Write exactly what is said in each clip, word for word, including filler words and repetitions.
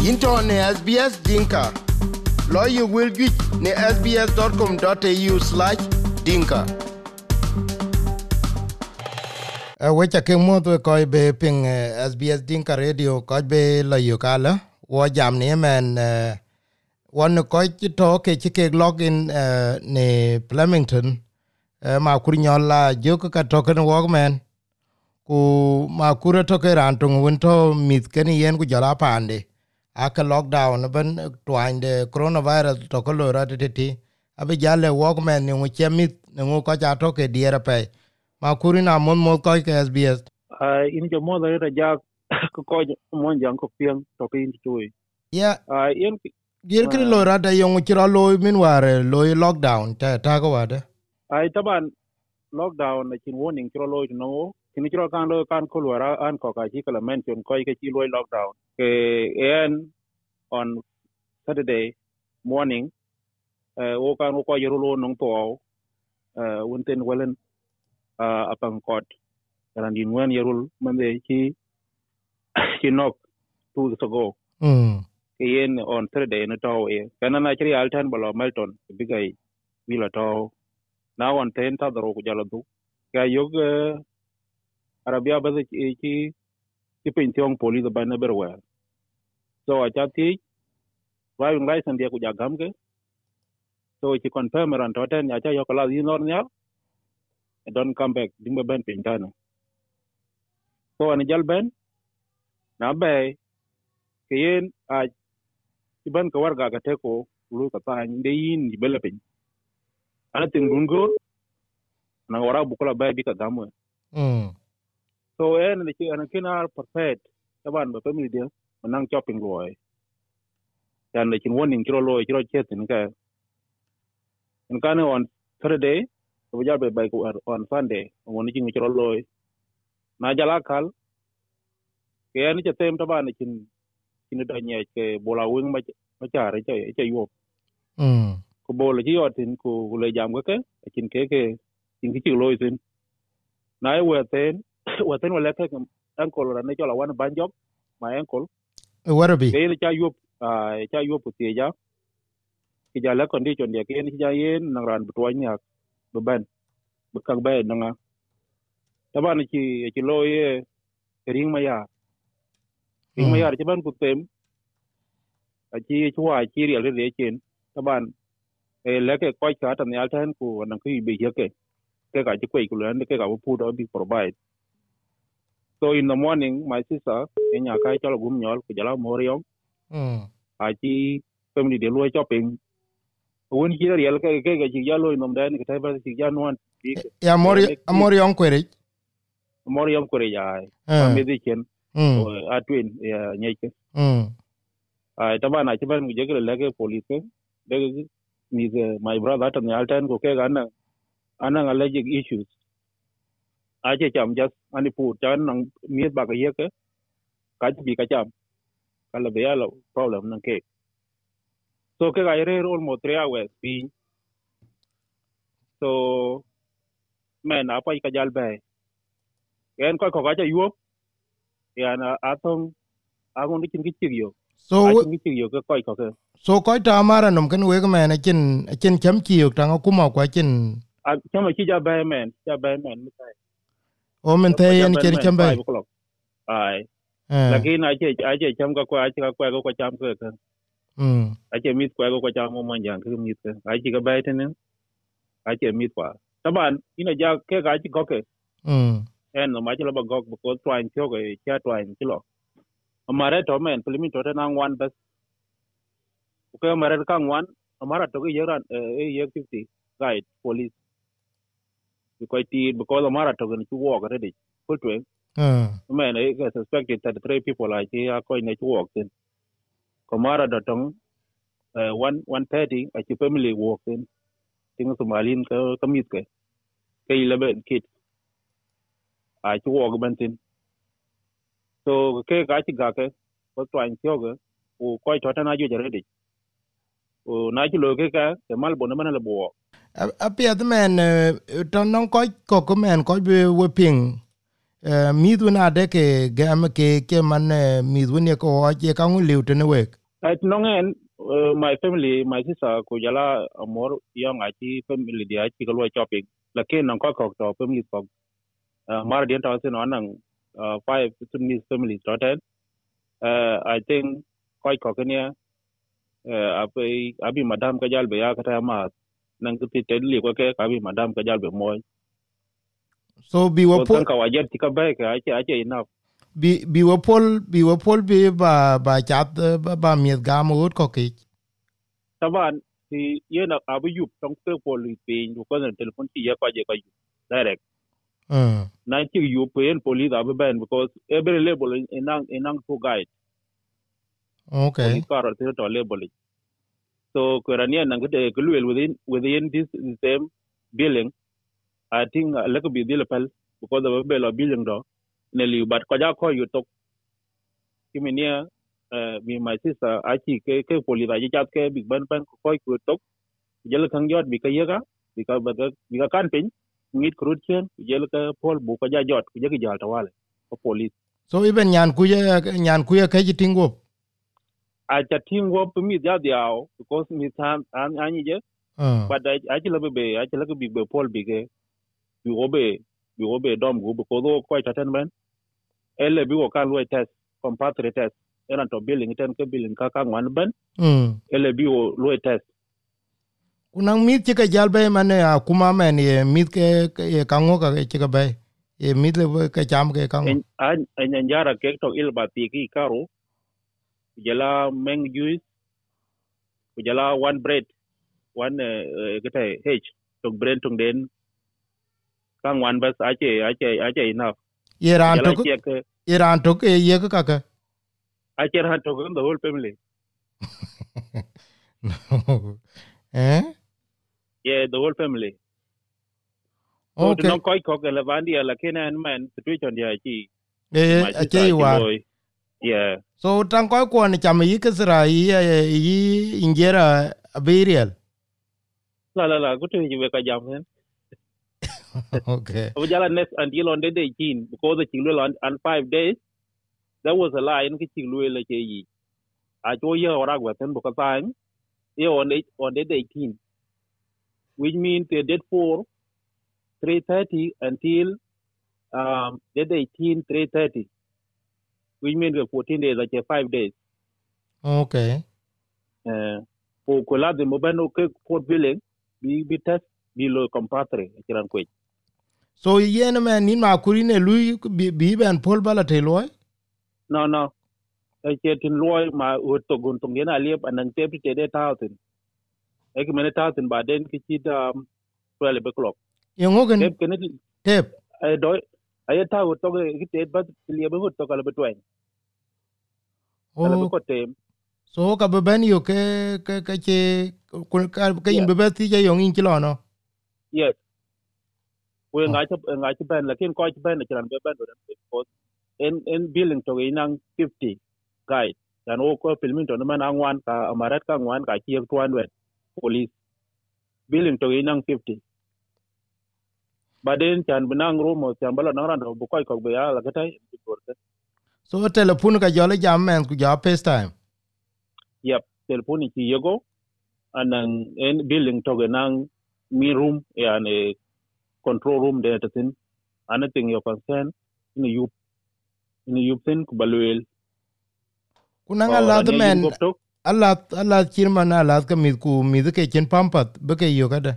Into ne S B S Dinka. Lawyer will get ne sbs.com.au slash dinka. Uh, wecha ke mo to ko be ping uh, S B S Dinka radio ko be la yukala wo jam ne men uh, one ko to ke ke login uh, ne Flemington uh, ma kurnyola joko ka token workman ku ma kura to ke rantung wonto mit ken yen ku jara pande aka lockdown ben twain de coronavirus to ko lora tete abi jale workman ne mu chemit ne mu ko ja to ke diera pe ma kurina mon mo ko ke S B S uh, in jo mo da ra ja ko ko mo jang ko pian to pin tuoi ya uh, in gir kri lora da yong chiro lo min ware lo lockdown ta ta ko wada ai taban lockdown na kin warning chiro lo no kin chiro kan lo kan ko lora an ko ka ji kala mention ko ke chi lo lockdown ke en on Saturday morning uh, o kan ko yero lo nong to uh, wonten welen uh, apang kot ran din wen yerul mande chi chi nok two weeks ago mm yen on Thursday na taw e kana na chiri altan balo Melton bigai wila taw now on ten ta daro ku jala du ka yog uh, arabia ba chi chi chi pension police ba na berwa so a chati driving license dia ku jagam ke so chi confirm ran toten ya cha yo kala inor nya don't come back dimba ben pintana so an jal ben na bay yen a iban ka warga ka teko lu ka ta inde yin bele pin ana tin gungo na wara bukula bay bi ka gamu mm so en ne ki ana kina perfect taban ba family dia manang shopping loy dan ne kin warning kiro loy kiro chet ni ka en kana on Saturday to ja be bay ko on Sunday woni kin kiro loy na jala kal ke en che tem taban kin kin da nye ke bola wing ma ma chare che che yo mm ko bola ji yotin ko le jam ko ke kin ke ke kin ki loy tin na e weten weten wala ke ankol ra ne chola wan banjok ma ankol warabi ke ni cha yo a cha yo pu tie ja ki ja la condition de ke ni ja yen na ran bu to nya bu ban bu kang ba na nga taban ki ki loy ring ma ya ring ma ya ci ban ku tem a ci chuwa ci riel de chen taban e leke ko ka tan ya tan ku nan ku bi ye ke ke ka ci ku len ke ka pu do bi provide so in the morning my sister enya kai chalo gum nyol ku jala moriom mm a ci family de lo shopping won ci riel ke ke ke ci jalo nom dan ke ta ba ci januan bi ya mori mori on kwere moriom ko re ya ma me de chen mm a twin ya nyeke mm ai taban a ci ban mu je ke leke police de ni my brother tan ya tan ko ke ga na anang allergic issues aje cham just ani pu chan nang miet ba ka ye ke ka bi ka cham kala be yalo problem nang ke so ke ga re almost three hours pi so men apa ka jal be en ko ko ga cha yuop ya na atong agon dikin ki chigyo so a chin ki chigyo ke ko ko ke so ko ta mara nom kan we me na chin chin cham chi yok tang kuma kwa chin a chama chi ja be men ja be men mi sai o men te yen chen cham be ai lakini aje aje cham ka kwa aje ka kwa ko cham ke ke mm aje mit kwa ko cham mo man yang ke mit ke aje ka bai tene aje mit kwa taban ina ja ke ga aje ko ke mm en no ma je lo ba gok ko twain thyo ke cha twain ti lo amare to men filmi to na wan bas ko amare ka wan amara to ke yeran e ye fifty guide police ko ti ko amara to ke ni wo ga de ko twen mm men e suspected that three people are here ko ni wo tin Komara datong uh, one one thirty a chi family walk in ting Somalin ka kamit ke ke eleven kids a chi walk bantin so ke ka chi ga ke ko twan tyoga o ko to ta na ju jare di o na chi lo ke ka ke mal bon man le bo a pia the man ton non ko ko ko men ko be we ping midwu na de ke gam ke ke man midwu ne ko je ka ngu liu tene wek at nongen my family my sister ko jala amor young achi family dia chi ko lo shopping lakin non ko ko to family ko mar dia ta se no nang five sunni families total uh, I think ko ko kenya apai abi madam ka jal be ya ka ma nang ti te li ko ke abi madam ka jal be moy so bi wo pol ka wajer ti ka ba ka achi achi enough bi bi wo pol bi wo pol bi ba ba chat ba ba miet gam ut ko ki taban ti yena abu yup tong te pol pe ko na telephone ti ya ka je ka direct mm na ti yup pen police abu ben because every label in in in to guide okay police car te to label so kurania nang de gluel within within this same building I think a little bit dilapal because the bell building do neli but ko ja ko you talk kiminia uh me my sister achi ke ke police aji chat ke big ban ban ko ko talk jel khang jot bi ka yega bi ka ba bi ka kan pin ngit krut chen jel ka pol bu ko ja jot je ki jal tawale ko police so even nyan ku ye nyan ku ye ke tingo a cha tingo mi ja diao because mi tan an ani je but I achi labe be achi labe big be pol bi ke bi obe bi obe dom go ko do ko ta ten ben ele bi wo kan lo test comparative test era to billing ten ke billing ka ka ngwan ben mm ele bi wo lo test kunang mit ke jal be mane akuma men ye mit ke ye kango ka ke ke be ye mit le ke cham ke kango en en en jara ke to il ba ti ki karo jala meng juice jala one bread one gete h to bread to den ka ngwan bas ache ache ache enough ye ran to ye ran to ke ye ka ka ache ran to the whole family eh yeah the whole family so okay. to no koi ko ke lavandi ala kenan man situation dia chi eh ache wa yeah so tan ko ko ni cham yi kesra yi yi injera abirial la la la gutu ji we ka jam hen okay o jala next until on the day eighteen because the chinglo on on five days there was a lie in ki chinglo le che yi a cho ye ora gwa ten bu ka tan ye on the on the day eighteen which means the date four three thirty until um the day eighteen three thirty which means the fourteen days like five days okay eh ko ko la de mo bano ke port billing bi bi test bi lo compatre kiran ko so yen man nin ma kurine lui bi ben pol bala te loy no no e ke tin loy ma o to gon to ngena liep anan te te de thousand e ke mena thousand ba den ki ti da twelve o'clock yengogen tep ken tep e do ay ta o to ki te ba liep ho to kala betwen kala ko tem so ka be ben yo ke ke ke che ka ke in be be ti je yong in kilo no yes we nga cha nga cha ben lakin ko cha ben cha be ben ko en en billing to inang fifty guide dan o ko filmin to man angwan ka amarat ka ngwan ka chi two hundred police billing to inang fifty baden chan binang romo chan bala nang ran bu ko ko be ya la gatai so telephone ka jole jam men ku ja FaceTime yep telephone ki yego anang en billing to nang mi room yani control room there to tin anything your concern in you in you tin ku balwel kunang ala the men ala ala chirman ala ka mit ku mit ke chen pampat be ke yo kada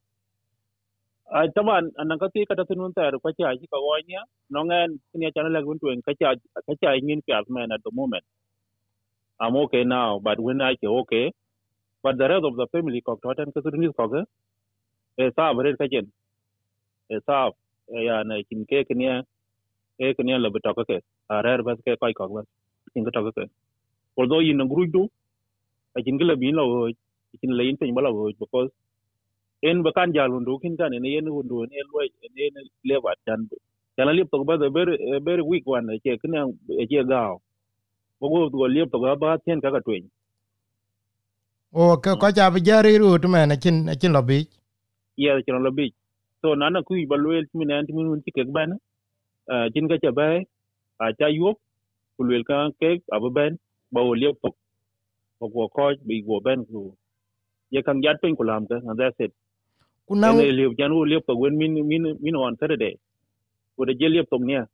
a taban anan ka ti ka tin un tar ko cha ji ka wonya nongen ni cha la gun tuen ka cha ka cha ngin piat man at the moment I'm okay now but when I say okay but the rest of the family ko totan ka tin ko ga e sa bare ka chen e sa ya na kin ke knya e knya la beto ka ke a rer bas ke ko ko bas kin ka to ka although in ngrudu a kin gila bin lo kin le in tin bala wo because en bakan jalundu kin kan ne yen hundu ne loy ne ne leva tan kana lip to ba the very very weak one che knya che gao go go lip to ba ten ka ka twen o ka ko ja be jari ru to men chin chin lobby ye chin lobby so nana ku ba loyel mi nan ti mun ti ke ban chin ka cha bai a cha yup kulwel ka ke ababen ba o liep tok ko ko bi go ben ku ye kan yat pen kulam ka and that's it kunang ne liep jan o liep tok wen min min min on Saturday ko de liep tok ne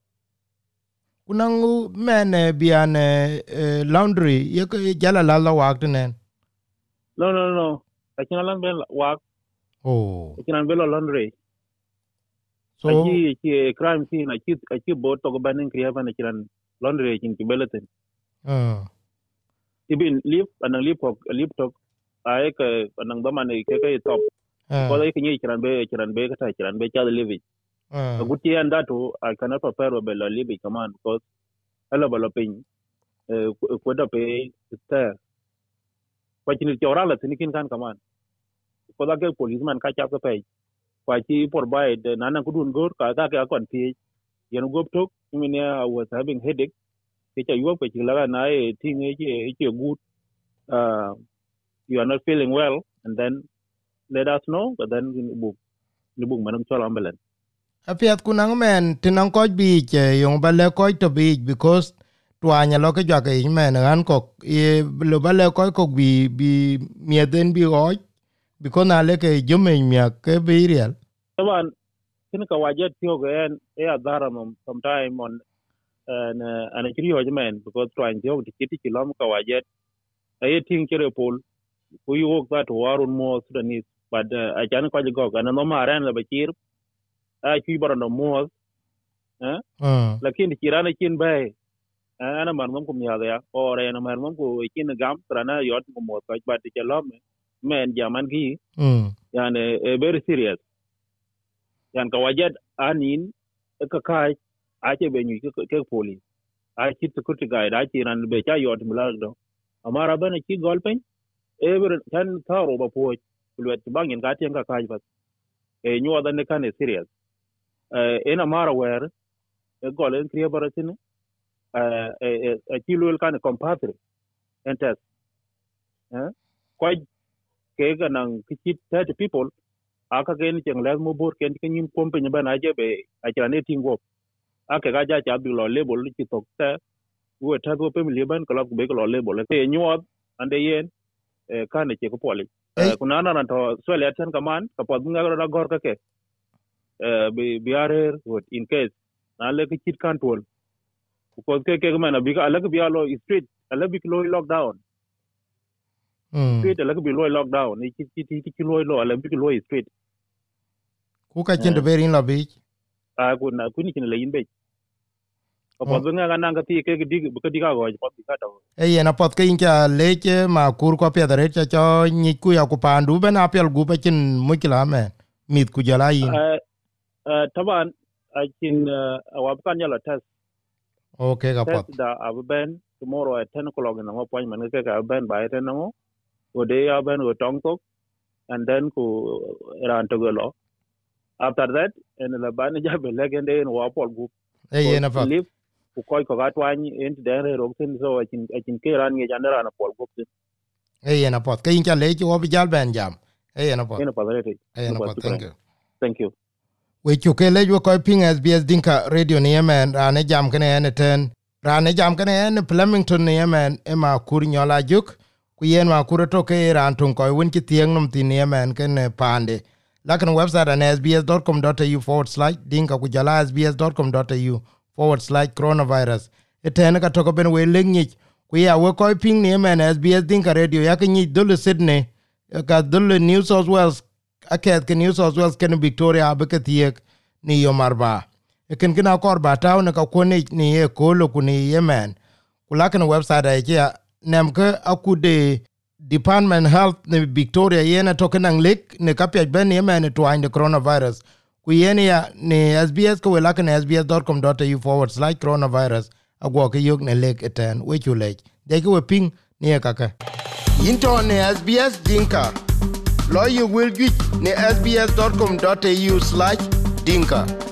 kunang men bian laundry ye jala la la wak tenen no no no a chin lan ben wak oh a chin ben laundry so achi chi crime scene achi achi bot to ban en kriya ban chin laundry chin kibelaten uh ibin liep anang liep tok liep tok ay ka anang da man ke ke top ko dai kinyi chin be chin be ka ta chin be cha livi uh guti anda to I cannot prepare be la livi command because hello balo pin ko da pe sta ko chin chora la tin kin kan command ko da ke policeman ka cha ka pe kwa chi provide nana kudun gor ka ka ka kon ti yen gop tok mine I was having headache ke cha yup ke la na e thing e che good uh you are not feeling well and then let us know but then in book the book manam chola ambulance apiat kunang men tinang ko bi che yong bale ko to bi because twanya lo ke ja ke men an ko e lo bale ko ko bi bi mieden bi oj because na le ke jume mia ke bi real taban kin ka wajet tio gen e adara mom sometime on and and actually ho men because trying tio tikiti kilom ka wajet ay ting kere pol ku yo that warun mo Sudanese but I can ko go kana no maran la bakir a ki barano mo eh lakini kirana kin bay ana man mom kum ya ya ore ana man mom ko kin gam trana yot ko mo ka but ke lom men jaman gi yani very serious yan ka wajet anin ka kai a ce be nyu ke police a ci security guide a ci ran be cha yot mulag do amara bana ci golpen ever kan taro ba po luet bangin ka tin ka kai ba e nyu da ne kan serious eh ena mara wer e golen kriya baratin eh e ci lul kan compulsory entes eh ko ke ga nan ki thirty people aka gen cheng les mo bor ken ken yin pompe nya bana je be a chane tingo aka ga ja cha bi lo label ci tok ta wo ta go pe mi ban kala be ko lo label te nyot ande yen e kan ke ko poli kuna na to so le tan kaman ka pod nga ra gor ka ke e bi biare what in case na le ki chit kan tol ko ke ke mana bi ka ala bi alo street ala bi lo lockdown street ala bi lo lockdown ni ki ki ki lo lo ala bi lo street ku ka chin de berin la bi a ku na ku ni kin le yin be ko pod nga ga nanga ti ke di ka di ga go pod ka to e yena pod ke inja leche ma kur ko pe dare cha cho ni ku ya ku pandu ben apel gu pa chin mukila me mit ku jala yin eh taban I can uh kan yala test okay ga pod test da aben tomorrow at ten o'clock in the appointment ke ka ben by ten no o de ya ben o tong tok and then ku ran to go after that en la ban ja be legende en wa pol gu e yena pod ku koy ko ga twani en de ro tin so I can I can ke ran nge janera na pol gu e yena pod ke inja leche o bi jal ben jam e yena pod yena pod e yena pod thank you thank you we chu ke le jo ko ping S B S Dinka radio ni yemen ran jam kene en ten ran jam kene en Flemington ni yemen e ma kur nyola juk ku yen ma kur to ke ran tun ko won ki tieng num tin yemen ken pande lakin website an sbs.com.au forward slash dinka ku jala sbs.com.au forward slash coronavirus eten ka to ko ben we lengi ku ya we ko ping ni yemen S B S Dinka radio yakinyi dulu Sydney ka dulu New South Wales aket ke New South Wales ken Victoria abeketiek ni yomarba ken kina korba taw ne ka kone ni e kolo kuni yemen kulaken website ya nemke akude Department Health ne Victoria yena tokenang lik ne kapya ben yemen to find the coronavirus ku yenia ni S B S ko welaken sbs.com.au forward slash coronavirus agwo ke yog ne lek eten we chulech de ko ping ni kaka into ne S B S Dinka lo you will get ne sbs.com.au slash dinka